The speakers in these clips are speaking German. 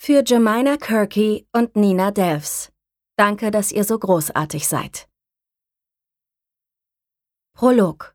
Für Jemina Kirky und Nina Delves. Danke, dass ihr so großartig seid. Prolog.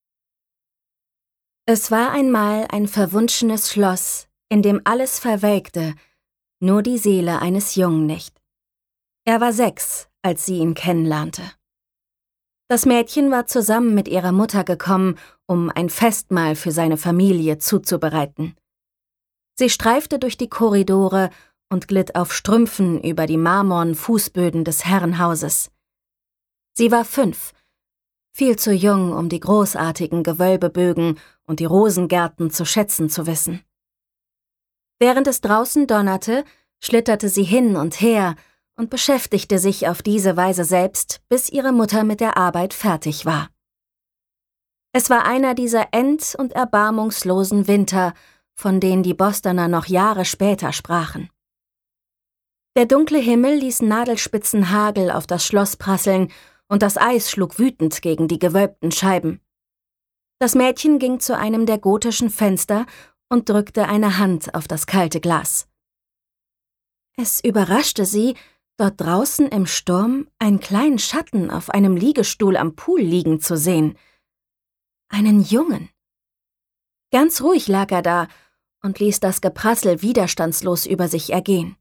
Es war einmal ein verwunschenes Schloss, in dem alles verwelkte, nur die Seele eines Jungen nicht. Er war 6, als sie ihn kennenlernte. Das Mädchen war zusammen mit ihrer Mutter gekommen, um ein Festmahl für seine Familie zuzubereiten. Sie streifte durch die Korridore und glitt auf Strümpfen über die marmornen Fußböden des Herrenhauses. Sie war 5, viel zu jung, um die großartigen Gewölbebögen und die Rosengärten zu schätzen zu wissen. Während es draußen donnerte, schlitterte sie hin und her und beschäftigte sich auf diese Weise selbst, bis ihre Mutter mit der Arbeit fertig war. Es war einer dieser end- und erbarmungslosen Winter, von denen die Bostoner noch Jahre später sprachen. Der dunkle Himmel ließ nadelspitzen Hagel auf das Schloss prasseln und das Eis schlug wütend gegen die gewölbten Scheiben. Das Mädchen ging zu einem der gotischen Fenster und drückte eine Hand auf das kalte Glas. Es überraschte sie, dort draußen im Sturm einen kleinen Schatten auf einem Liegestuhl am Pool liegen zu sehen. Einen Jungen. Ganz ruhig lag er da und ließ das Geprassel widerstandslos über sich ergehen.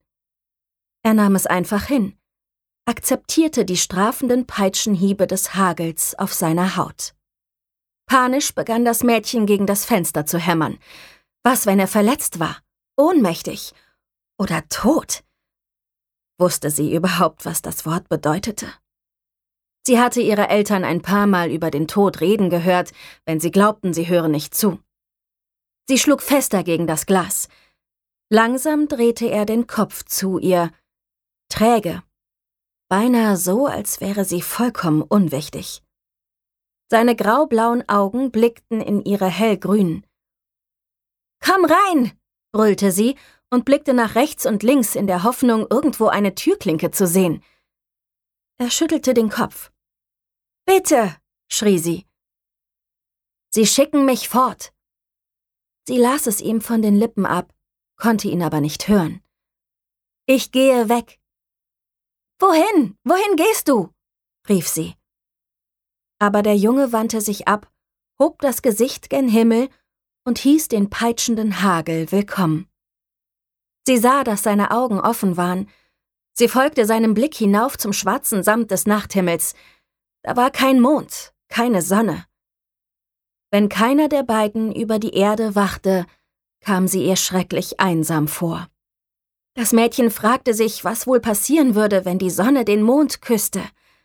Er nahm es einfach hin, akzeptierte die strafenden Peitschenhiebe des Hagels auf seiner Haut. Panisch begann das Mädchen gegen das Fenster zu hämmern. Was, wenn er verletzt war, ohnmächtig oder tot? Wusste sie überhaupt, was das Wort bedeutete? Sie hatte ihre Eltern ein paar Mal über den Tod reden gehört, wenn sie glaubten, sie hören nicht zu. Sie schlug fester gegen das Glas. Langsam drehte er den Kopf zu ihr, träge, beinahe so, als wäre sie vollkommen unwichtig. Seine graublauen Augen blickten in ihre hellgrünen. »Komm rein«, brüllte sie und blickte nach rechts und links in der Hoffnung, irgendwo eine Türklinke zu sehen. Er schüttelte den Kopf. »Bitte«, schrie sie. »Sie schicken mich fort.« Sie las es ihm von den Lippen ab, konnte ihn aber nicht hören. »Ich gehe weg.« »Wohin? Wohin gehst du?« rief sie. Aber der Junge wandte sich ab, hob das Gesicht gen Himmel und hieß den peitschenden Hagel willkommen. Sie sah, dass seine Augen offen waren. Sie folgte seinem Blick hinauf zum schwarzen Samt des Nachthimmels. Da war kein Mond, keine Sonne. Wenn keiner der beiden über die Erde wachte, kam sie ihr schrecklich einsam vor. Das Mädchen fragte sich, was wohl passieren würde, wenn die Sonne den Mond küsste.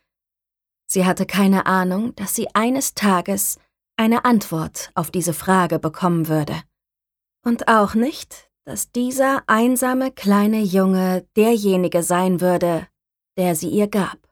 Sie hatte keine Ahnung, dass sie eines Tages eine Antwort auf diese Frage bekommen würde. Und auch nicht, dass dieser einsame kleine Junge derjenige sein würde, der sie ihr gab.